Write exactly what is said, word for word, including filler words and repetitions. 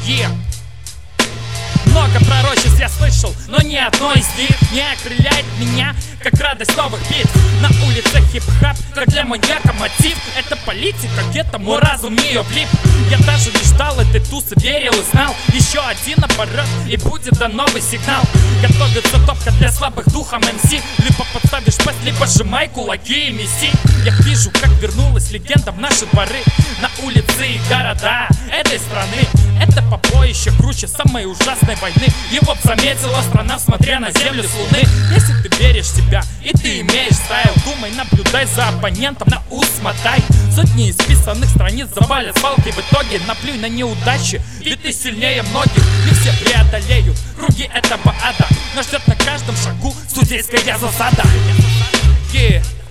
Yeah. Много пророчеств я слышал, но ни одно из них не окрыляет меня, как радость новых битв. На улице хип-хап, как для маньяка мотив. Это политика, где-то мой разум в нее влип. Я даже не ждал этой тусы, верил и знал. Еще один оборот и будет да новый сигнал. Готовится топка для слабых духом эм си. Либо подставишь пасть, либо сжимай кулаки и меси. Я вижу, как вернулась легенда в наши дворы, на улицы и города этой страны. Это побоище круче самой ужасной войны. Его б заметила страна, смотря на землю с луны. Если ты веришь в себя и ты имеешь стайл, думай, наблюдай за оппонентом, на ус мотай. Сотни исписанных страниц завалят палки, в итоге наплюй на неудачи, ведь ты сильнее многих. Не все преодолеют круги этого ада, нас ждет на каждом шагу судейская засада. Yeah.